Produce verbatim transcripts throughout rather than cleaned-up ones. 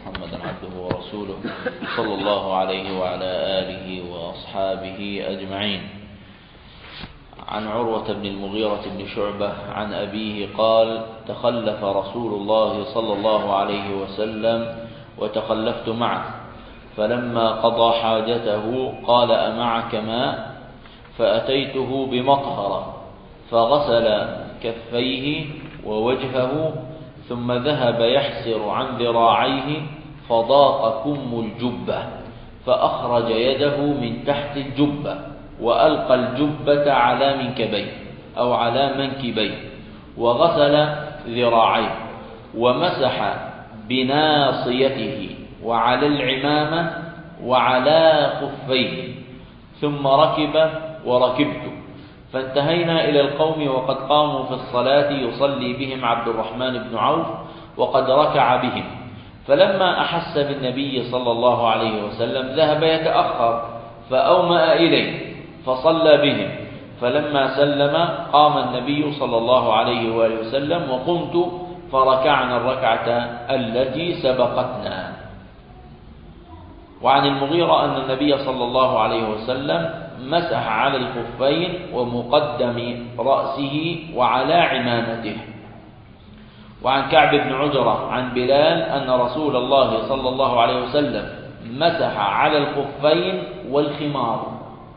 محمدا عبده ورسوله صلى الله عليه وعلى آله وأصحابه أجمعين. عن عروة بن المغيرة بن شعبة عن أبيه قال: تخلف رسول الله صلى الله عليه وسلم وتخلفت معه، فلما قضى حاجته قال: أمعك ماء؟ فأتيته بمطهرة فغسل كفيه ووجهه، ثم ذهب يحسر عن ذراعيه فضاق كم الجبة، فأخرج يده من تحت الجبة وألقى الجبة على منكبيه أو على منكبيه، وغسل ذراعيه ومسح بناصيته وعلى العمامة وعلى خفيه، ثم ركب وركبت، فانتهينا إلى القوم وقد قاموا في الصلاة يصلي بهم عبد الرحمن بن عوف وقد ركع بهم، فلما أحس بالنبي صلى الله عليه وسلم ذهب يتأخر فأومأ إليه فصلى بهم، فلما سلم قام النبي صلى الله عليه وآله وسلم وقمت فركعنا الركعة التي سبقتنا. وعن المغيرة أن النبي صلى الله عليه وسلم مسح على الخفين ومقدم رأسه وعلى عمامته. وعن كعب بن عجرة عن بلال أن رسول الله صلى الله عليه وسلم مسح على الخفين والخمار،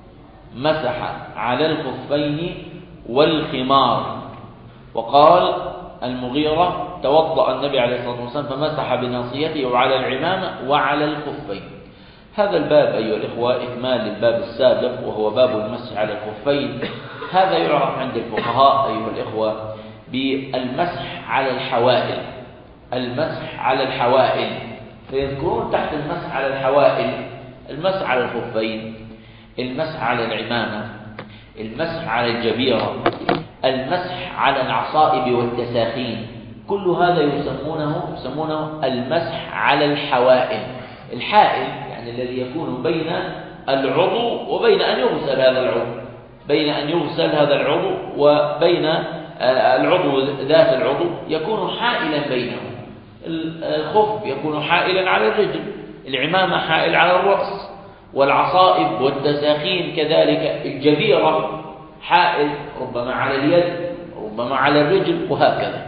مسح على الخفين والخمار. وقال المغيرة: توضأ النبي عليه الصلاة والسلام فمسح بناصيته وعلى العمامة وعلى الخفين. هذا الباب أيها الإخوة إكمال للباب السابق، وهو باب المسح على الخفين. هذا يعرف عند الفقهاء أيها الإخوة بالمسح على الحوائل، المسح على الحوائل، فيذكرون تحت المسح على الحوائل المسح على الخفين، المسح على العمامة، المسح على الجبيرة، المسح على العصائب والتساخين، كل هذا يسمونه يسمونه المسح على الحوائل. الحائل يعني الذي يكون بين العضو وبين أن يغسل هذا العضو، بين أن يغسل هذا العضو وبين العضو ذات العضو يكون حائلا بينهم. الخف يكون حائلا على الرجل، العمامة حائل على الرأس، والعصائب والتساخين كذلك، الجبيرة حائل ربما على اليد ربما على الرجل وهكذا.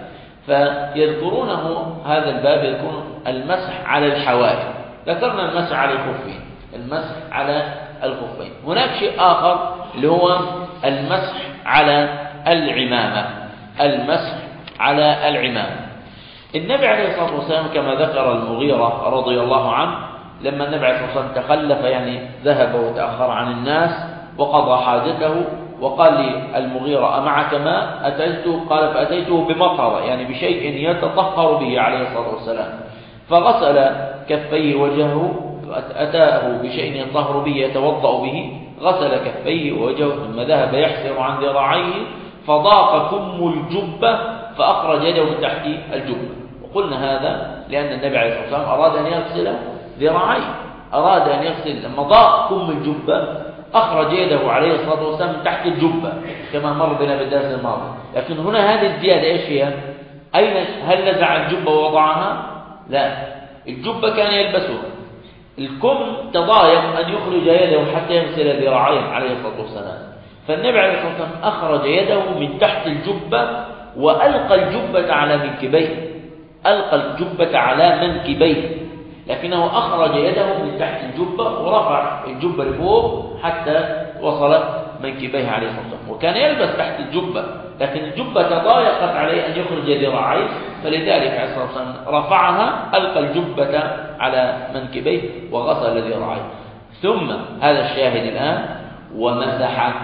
فيذكرونه هذا الباب يكون المسح على الحوائل. ذكرنا المسح على الخفين، المسح على الخفين. هناك شيء آخر اللي هو المسح على العمامة، المسح على العمامة. النبي عليه الصلاة والسلام كما ذكر المغيرة رضي الله عنه، لما النبي عليه الصلاة والسلام تخلف يعني ذهب وتأخر عن الناس وقضى حاجته، وقال لي المغيرة: أمعك ماء؟ أتيته، قال: فأتيته بمطهرة يعني بشيء يتطهر به عليه الصلاة والسلام، فغسل كفيه وجهه، أتاه بشيء يطهر به يتوضأ به، غسل كفيه ووجهه، ثم ذهب يحسر عن ذراعيه فضاق كم الجبة فأخرج يده من تحت الجبة. وقلنا هذا لأن النبي عليه الصلاة والسلام أراد أن يغسل ذراعيه، أراد أن يغسل، لما ضاق كم الجبة أخرج يده عليه الصلاة والسلام من تحت الجبة كما مر بنا بالدرس الماضي. لكن هنا هذه الزيادة إيش هي؟ أين هل نزع الجبة ووضعها؟ لا، الجبة كان يلبسها، الكم تضايق أن يخرج يده حتى يغسل ذراعيه عليه الصلاة والسلام، فالنبي عليه الصلاة والسلام أخرج يده من تحت الجبة وألقى الجبة على منكبيه، ألقى الجبة على منكبيه، لكنه أخرج يده من تحت الجبة ورفع الجبة لفوق حتى وصلت منكبيه عليه الصلاة والسلام. وكان يلبس تحت الجبة، لكن الجبة تضايقت عليه أن يخرج ذراعيه، فلذلك عليه الصلاة والسلام رفعها، ألقى الجبة على منكبيه وغسل ذراعيه. ثم هذا الشاهد الآن: ومسح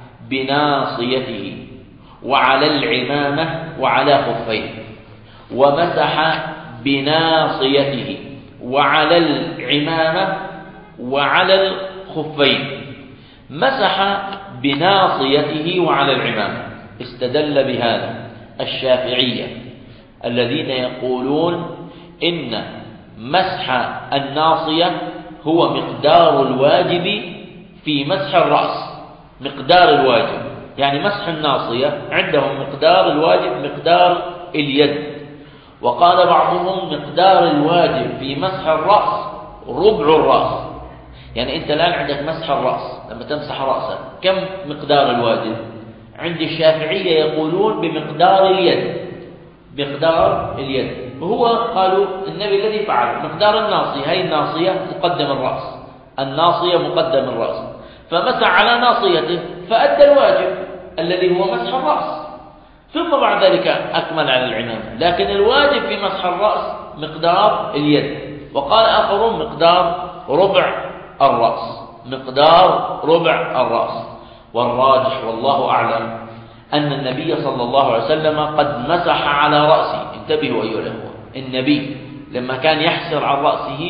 بناصيته وعلى العمامة وعلى خفيه، ومسح بناصيته وعلى العمامة وعلى الخفين. مسح بناصيته وعلى العمامة، استدل بهذا الشافعية الذين يقولون إن مسح الناصية هو مقدار الواجب في مسح الرأس، مقدار الواجب يعني مسح الناصية عندهم مقدار الواجب مقدار اليد، وقال بعضهم مقدار الواجب في مسح الرأس ربع الرأس. يعني أنت الآن عندك مسح الرأس، لما تمسح رأسك كم مقدار الواجب؟ عند الشافعية يقولون بمقدار اليد، مقدار اليد. وهو قالوا النبي الذي فعل مقدار الناصية، هي الناصية مقدم الرأس، الناصية مقدم الرأس، فمسح على ناصيته فأدى الواجب الذي هو مسح الرأس، ثم بعد ذلك أكمل على العمامة. لكن الواجب في مسح الرأس مقدار اليد. وقال آخرون مقدار ربع الرأس، مقدار ربع الرأس. والراجح والله أعلم أن النبي صلى الله عليه وسلم قد مسح على رأسه. انتبهوا أيها الأخوة، النبي لما كان يحسر عن رأسه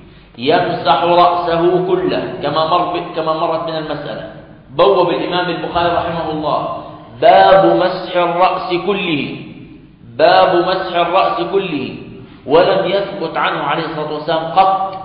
يمسح رأسه كله كما مر كما مرت من المسألة. بوب الإمام البخاري رحمه الله باب مسح الرأس كله، باب مسح الرأس كله، ولم يثبت عنه عليه الصلاة والسلام قط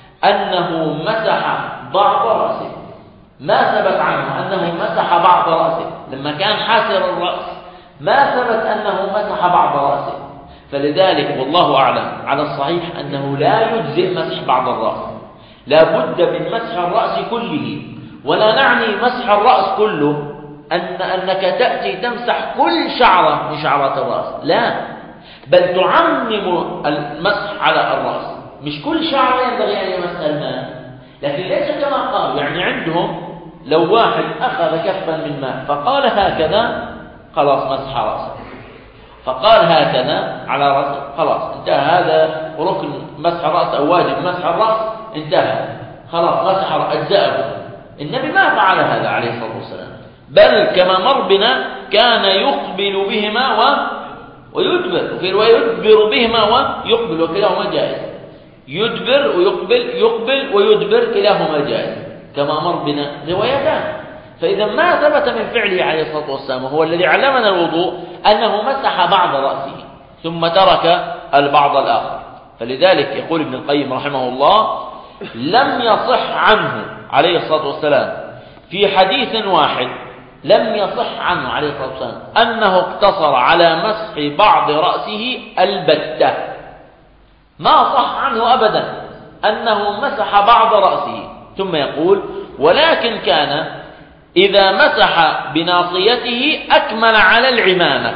أنه مسح بعض رأسه، ما ثبت عنه أنه مسح بعض رأسه. لما كان حاسر الرأس ما ثبت أنه مسح بعض رأسه. فلذلك والله أعلم على الصحيح أنه لا يجزئ مسح بعض الرأس، لا بد من مسح الرأس كله. ولا نعني مسح الرأس كله أن أنك تأتي تمسح كل شعرة من شعرات الرأس، لا، بل تعمم المسح على الرأس. مش كل شعرة ينبغي أن يمسح الماء، لكن ليس كما قالوا. يعني عندهم لو واحد أخذ كفا من ماء فقال هكذا خلاص مسح رأسه، فقال هكذا على رأسه خلاص انتهى، هذا ركن مسح الرأس أو واجب مسح الرأس انتهى، خلاص مسح أجزاءه. النبي ما فعل هذا عليه الصلاة والسلام، بل كما مر بنا كان يقبل بهما و... ويدبر، وفي رواية يدبر بهما ويقبل، وكلاهما جائز. يدبر ويقبل، يقبل ويدبر، كلاهما جائز كما مر بنا روايتان. فإذا ما ثبت من فعله عليه الصلاة والسلام وهو الذي علمنا الوضوء أنه مسح بعض رأسه ثم ترك البعض الآخر. فلذلك يقول ابن القيم رحمه الله لم يصح عنه عليه الصلاة والسلام في حديث واحد، لم يصح عنه عليه الصلاة والسلام أنه اقتصر على مسح بعض رأسه البتة، ما صح عنه أبدا أنه مسح بعض رأسه. ثم يقول ولكن كان إذا مسح بناصيته أكمل على العمامة.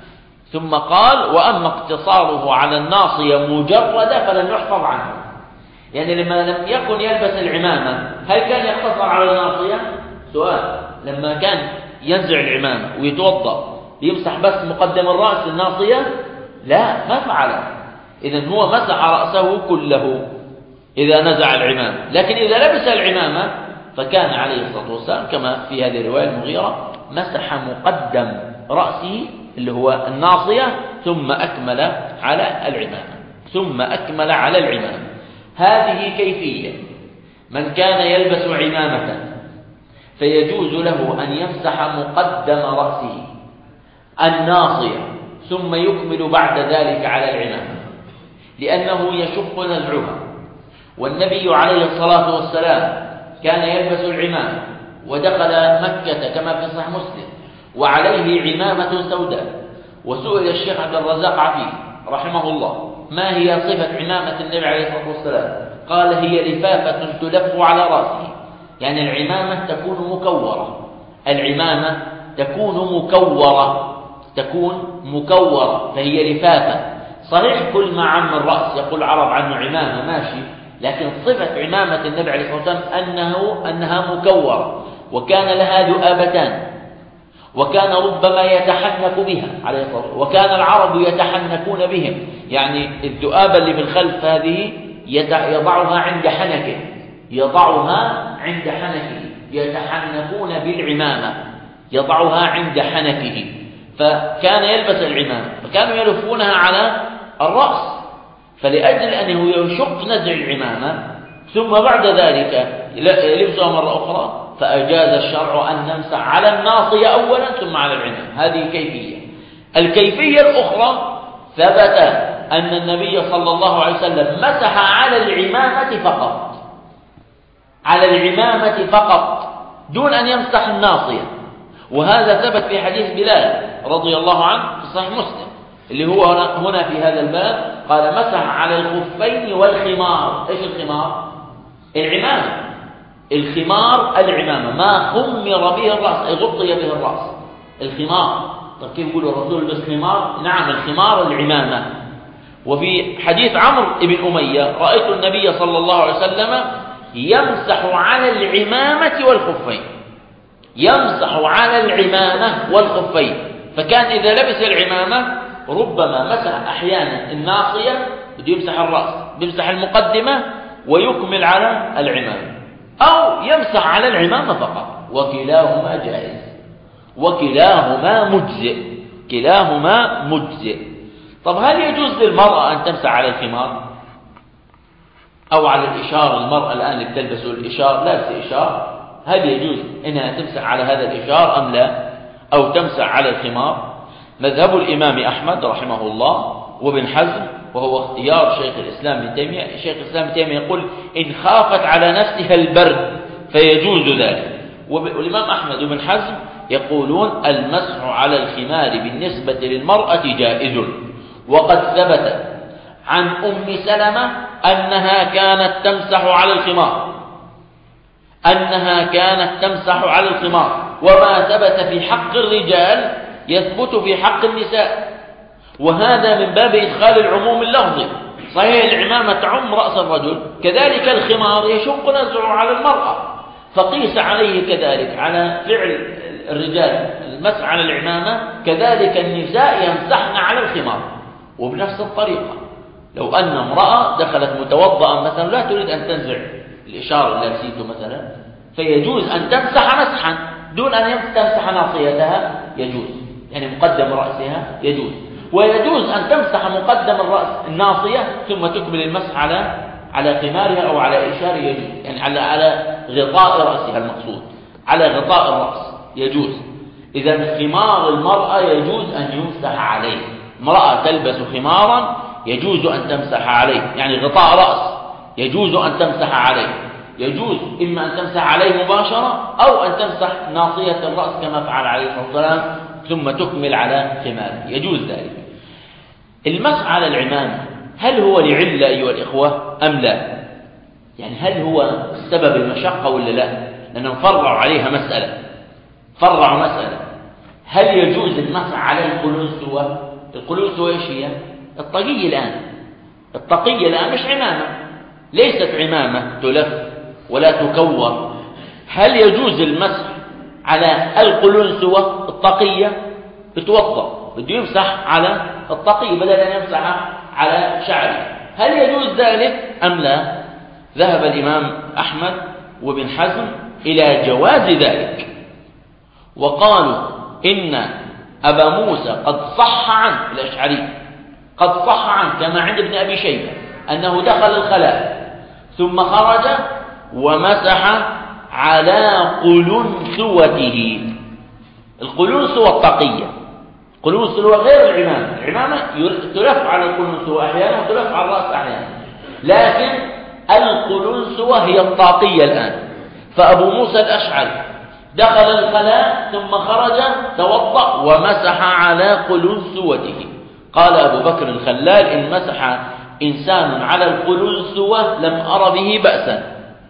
ثم قال وأما اقتصاره على الناصية مجردة فلن يحفظ عنه. يعني لما لم يكن يلبس العمامة هل كان يقتصر على الناصية؟ سؤال. لما كان ينزع العمامة ويتوضأ يمسح بس مقدم الرأس الناصية؟ لا، ما فعل. إذن هو مسح رأسه كله إذا نزع العمامة. لكن إذا لبس العمامة فكان عليه الصلاة والسلام كما في هذه الرواية المغيرة مسح مقدم رأسه اللي هو الناصية ثم أكمل على العمامة، ثم أكمل على العمامة. هذه كيفية من كان يلبس عمامة فيجوز له أن يمسح مقدم رأسه الناصية ثم يكمل بعد ذلك على العمامة، لأنه يشق نزعها. والنبي عليه الصلاة والسلام كان يلبس العمامة ودخل مكة كما في صحيح مسلم وعليه عمامة سوداء، وسئل الشيخ عبد الرزاق عفيف رحمه الله ما هي صفة عمامة النبي عليه الصلاة والسلام؟ قال هي لفافة تلف على رأسه. يعني العمامة تكون مكورة، العمامة تكون مكورة، تكون مكورة فهي لفافة. صحيح كل ما عم الرأس يقول العرب عنه عمامة ماشي، لكن صفة عمامة النبي عليه الصلاة والسلام أنه أنها مكورة، وكان لها ذؤابتان، وكان ربما يتحنك بها عليه الصلاة والسلام، وكان العرب يتحنكون بهم. يعني الذؤابة اللي في الخلف هذه يضعها عند حنكه، يضعها عند حنكه، يتحنكون بالعمامة، يضعها عند حنكه. فكان يلبس العمامة فكانوا يلفونها على الرأس، فلأجل أنه يشق نزع العمامة ثم بعد ذلك لبسها مرة أخرى فأجاز الشرع أن نمسح على الناصية أولا ثم على العمامة. هذه كيفية. الكيفية الأخرى ثبت أن النبي صلى الله عليه وسلم مسح على العمامة فقط، على العمامة فقط دون أن يمسح الناصية. وهذا ثبت في حديث بلال رضي الله عنه في صحيح مسلم اللي هو هنا في هذا الباب قال مسح على الخفين والخمار. ايش الخمار؟ العمامة. الخمار العمامة، ما خمر به الرأس أي غطي به الرأس، الخمار. طيب كيف يقول الرسول بس خمار؟ نعم، الخمار العمامة. وفي حديث عمرو بن أمية رأيت النبي صلى الله عليه وسلم يمسح على العمامة والخفين، يمسح على العمامة والخفين. فكان إذا لبس العمامة ربما مسح أحيانا الناصية، بده يمسح الرأس، بيمسح المقدمة ويكمل على العمامة، أو يمسح على العمامة فقط، وكلاهما جائز، وكلاهما مجزئ، كلاهما مجزئ. طب هل يجوز للمرأة أن تمسح على الخمار أو على الإشار؟ المرأة الآن اللي بتلبس الإشار، لابسة إشار، هل يجوز أنها تمسح على هذا الإشار أم لا؟ أو تمسح على الخمار؟ مذهب الإمام أحمد رحمه الله وابن حزم، وهو اختيار شيخ الإسلام ابن تيمية. شيخ الإسلام ابن تيمية يقول إن خافت على نفسها البرد فيجوز ذلك. والإمام أحمد وابن حزم يقولون المسح على الخمار بالنسبة للمرأة جائز. وقد ثبت عن أم سلمة أنها كانت تمسح على الخمار، أنها كانت تمسح على الخمار. وما ثبت في حق الرجال يثبت في حق النساء، وهذا من باب إدخال العموم اللفظي. صحيح العمامة تعم رأس الرجل، كذلك الخمار يشق نزعه على المرأة، فقيس عليه كذلك على فعل الرجال المسح على العمامة، كذلك النساء يمسحن على الخمار. وبنفس الطريقة لو أن امرأة دخلت متوضئا مثلا لا تريد أن تنزع الإشارة اللي لابسيته مثلا، فيجوز أن تمسح مسحا دون أن تمسح ناصيتها، يجوز، يعني مقدم رأسها يجوز. ويجوز أن تمسح مقدم الرأس الناصية ثم تكمل المسح على على خمارها أو على إشارة، يجوز، يعني على على غطاء رأسها، المقصود على غطاء الرأس يجوز. إذا خمار المرأة يجوز أن يمسح عليه، امرأة تلبس خمارا يجوز أن تمسح عليه، يعني غطاء رأس يجوز أن تمسح عليه، يجوز إما أن تمسح عليه مباشرة أو أن تمسح ناصية الرأس كما فعل عليه الصلاة والسلام ثم تكمل على خماره، يجوز ذلك. المسح على العمامة هل هو لعلة أيها الإخوة أم لا؟ يعني هل هو سبب المشقة ولا لا؟ لأنهم فرعوا عليها مسألة، فرعوا مسألة هل يجوز المسح على القلنسوة؟ القلنسوة إيش هي؟ الطاقية الآن، الطاقية الآن مش عمامة، ليست عمامة تلف ولا تكور. هل يجوز المسح على القلنسوة الطاقية؟ بتوضأ بده يمسح على الطاقية بدل أن يمسح على شعره، هل يجوز ذلك أم لا؟ ذهب الإمام أحمد وابن حزم إلى جواز ذلك، وقالوا إن أبا موسى قد صح عنه الأشعري، قد صح عنه كما عند ابن أبي شيبة أنه دخل الخلاء ثم خرج ومسح على قلنسوته. القلنسوة الطاقية، القلنسوة غير العمامة، العمامة تلف على القلنسوة أحيانا وتلف على الرأس أحيانا، لكن القلنسوة هي الطاقية الآن. فأبو موسى الأشعري دخل الخلاء ثم خرج توضأ ومسح على قلنسوته. قال أبو بكر الخلال إن مسح إنسان على القلنسوة لم أر به بأسا.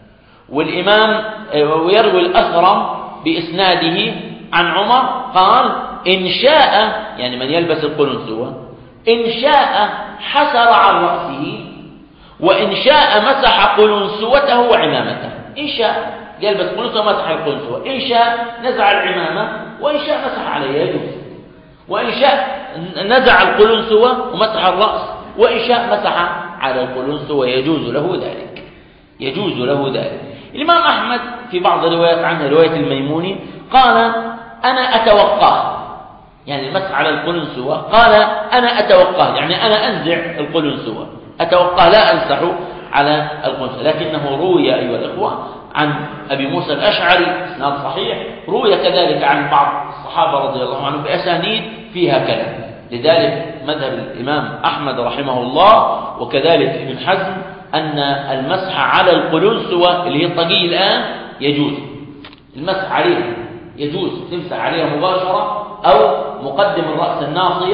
والإمام ويروي الأثرم بإسناده عن عمر قال إن شاء، يعني من يلبس القلنسوة، إن شاء حسر عن رأسه، وإن شاء مسح قلنسوته وعمامته. إن شاء يلبس قلنسوة مسح القلنسوة، إن شاء نزع العمامة، وإن شاء مسح عليها يجوز، وإن شاء نزع القلنسوة ومسح الرأس، وإن شاء مسح على القلنسوة يجوز له ذلك، يجوز له ذلك. الإمام أحمد في بعض الروايات عنه رواية الميموني قال أنا أتوقاه، يعني المسح على القلنسوة، قال أنا أتوقاه يعني أنا أنزع القلنسوة، أتوقاه لا أمسح على القلنسوة. لكنه روي أيها الإخوة عن أبي موسى الأشعري إسناد صحيح، روي كذلك عن بعض الصحابة رضي الله عنهم بأسانيد فيها كلام. لذلك مذهب الإمام أحمد رحمه الله وكذلك ابن حزم أن المسح على القلنسوة اللي هي الطاقية الآن يجوز، المسح عليها يجوز، تمسح عليها مباشرة أو مقدم الرأس الناصية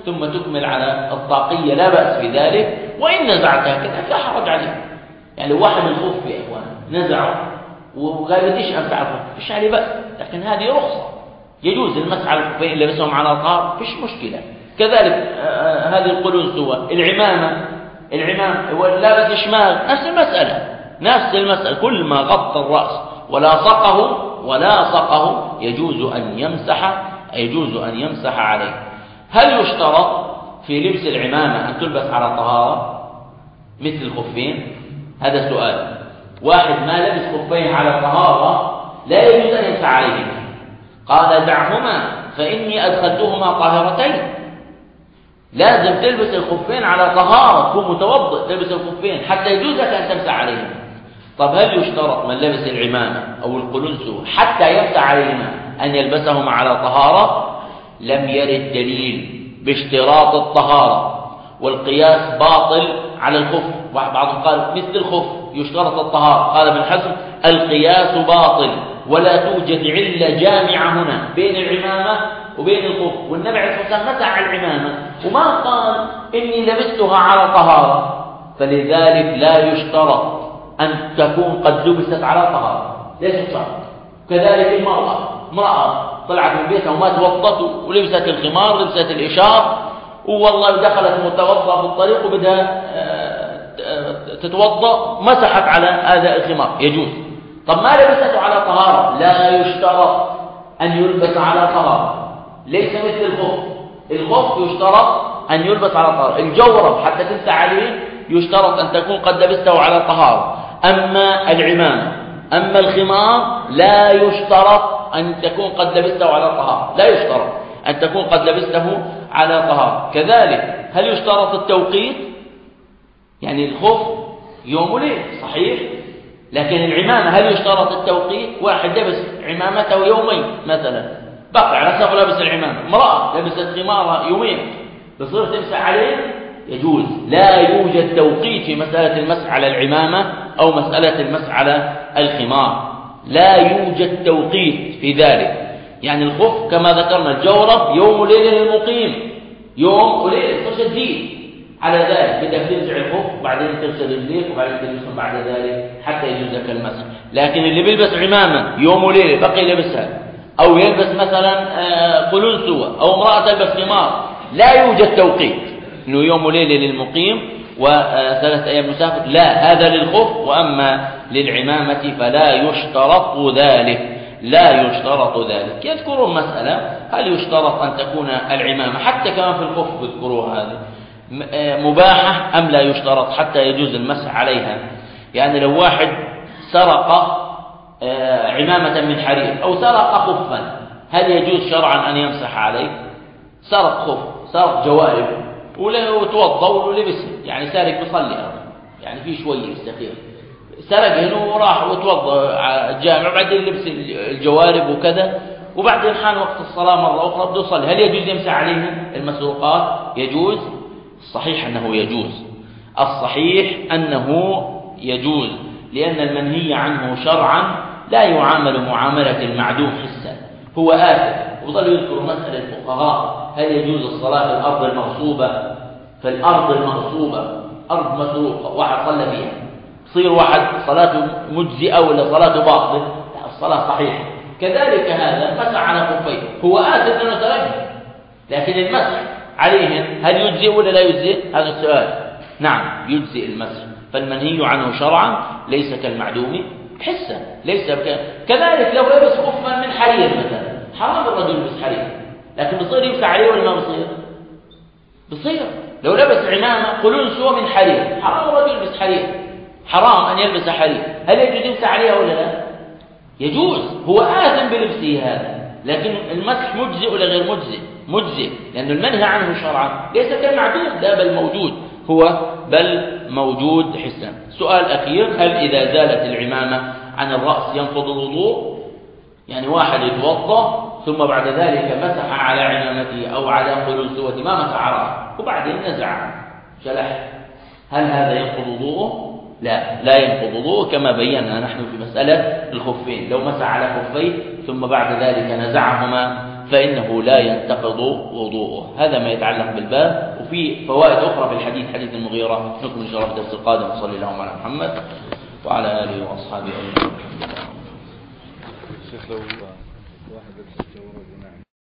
ثم تكمل على الطاقية لا بأس في ذلك. وإن نزعتها كذا فلا حرج عليه. يعني واحد الخف يا إخوان نزعه وقال بديش أمسح الخف فيش عليه بأس، لكن هذه رخصة يجوز المسح على الخفين اللي لبسهم على طهارة فيش مشكلة. كذلك هذه القلنسوة العمامة العمام لابس شماغ نفس المسألة نفس المسألة كل ما غطى الرأس ولا صقه ولا صقه يجوز أن يمسح يجوز أن يمسح عليه. هل يشترط في لبس العمامة أن تلبس على طهارة مثل الخفين؟ هذا سؤال. واحد ما لبس خفين على طهارة لا يجوز أن يمسح عليهما، قال دعهما فإني أدخلتهما طاهرتين. لازم تلبس الخفين على طهارة، تكون متوضئ تلبس الخفين حتى يجوز لك أن تمسح عليهما. طب هل يشترط من لبس العمامة أو القلنسو حتى يمسح عليهما أن يلبسهما على طهارة؟ لم يرد دليل باشتراط الطهارة، والقياس باطل على الخف. بعضهم قال مثل الخف يشترط الطهارة، قال ابن حزم القياس باطل ولا توجد علة جامعة هنا بين العمامة وبين الخف. والنبي عليه الصلاة والسلام مسح على العمامة وما قال إني لبستها على طهارة، فلذلك لا يشترط أن تكون قد لبست على طهارة، ليس شرط. كذلك المرأة امرأة طلعت من بيتها وما توضت ولبست الخمار لبست الإشار والله دخلت متوضأ في الطريق وبدها تتوضأ مسحت على هذا الخمار يجوز. طب ما لبسته على طهارة لا يشترط أن يلبس على طهارة، ليس مثل الخف. الخف يشترط أن يلبس على طهارة، الجورب حتى تمسح عليه يشترط أن تكون قد لبسته على طهارة. أما العمامة أما الخمار لا يشترط أن تكون قد لبسته على طهارة، لا يشترط أن تكون قد لبسته على طهارة. كذلك هل يشترط التوقيت؟ يعني الخف يوم وليل صحيح، لكن العمامة هل يشترط التوقيت؟ واحد لبس عمامته يومين مثلا بقى على سبب لبس العمامة، امرأة لبست خمارها يومين بصير تمسح عليه يجوز. لا يوجد توقيت في مسألة المسح على العمامة أو مسألة المسح على الخمار، لا يوجد توقيت في ذلك. يعني الخف كما ذكرنا الجورب يوم وليلة للمقيم، يوم وليلة شديد على ذلك بدك تنزع الخف وبعدين تغسل رجليك وبعدين تلبسهم بعد ذلك حتى يجوز لك المسح. لكن اللي بيلبس عمامة يوم وليلة بقي يلبسها، أو يلبس مثلا قلنسوة أو امرأة تلبس خمار، لا يوجد توقيت إنه يوم وليلة للمقيم وثلاث أيام مسافر، لا هذا للخف. وأما للعمامة فلا يشترط ذلك، لا يشترط ذلك. يذكرون مسألة هل يشترط أن تكون العمامة حتى كما في الخف يذكروها هذه مباحة أم لا يشترط حتى يجوز المسح عليها. يعني لو واحد سرق عمامة من حرير أو سرق خفا هل يجوز شرعا أن يمسح عليه؟ سرق خف سرق جوارب وتوضأ ولبسه، يعني سارق بيصلي يعني في شوية يستخير، سرق هنا وراح وتوضأ الجامع وبعدين لبس الجوارب وكذا وبعدين حان وقت الصلاة مرة أخرى بده يصلي، هل يجوز يمسح عليه المسروقات؟ يجوز. الصحيح أنه يجوز، الصحيح أنه يجوز، لأن المنهي عنه شرعا لا يعامل معاملة المعدوم حسا، هو آثم. وظلوا يذكروا مسألة الفقهاء هل يجوز الصلاة في الأرض المغصوبة؟ في الأرض المغصوبة أرض مسروقة واحد صلى فيها صير واحد صلاته مجزئة ولا صلاته باطل؟ لا الصلاة صحيحة. كذلك هذا مسح على خفيه هو آثم أنه تركه، لكن المسح عليهم هل يجزئ ولا لا يجزئ؟ هذا السؤال. نعم يجزئ المسح، فالمنهي عنه شرعا ليس كالمعدوم حسا، ليس بك... كذلك لو لبس خفا من حرير مثلا حرام الرجل يلبس حرير، لكن بصير يمسح عليه ولا ما بصير؟ بصير. لو لبس عمامة قلنسوة من حرير حرام الرجل يلبس حرير، حرام أن يلبس حرير، هل يجوز يمسح عليها ولا لا؟ يجوز، هو آثم بلبسه هذا، لكن المسح مجزئ ولا غير مجزئ؟ مجزئ، لأن المنهي عنه شرعا ليس كالمعدود، لا بل موجود، هو بل موجود حسا. سؤال أخير، هل إذا زالت العمامة عن الرأس ينقض الوضوء؟ يعني واحد يتوضأ ثم بعد ذلك مسح على عمامته أو على قلنسوته ما مسح على رأسه وبعدين نزع شلح، هل هذا ينقض وضوءه؟ لا، لا ينقض وضوءه كما بينا نحن في مسألة الخفين، لو مسح على خفيه ثم بعد ذلك نزعهما فإنه لا ينتقض وضوءه. هذا ما يتعلق بالباب. وفي فوائد أخرى في الحديث، حديث المغيرة، نكمل إن شاء الله في الدرس القادم. وصلى الله على محمد وعلى آله وأصحابه أجمعين.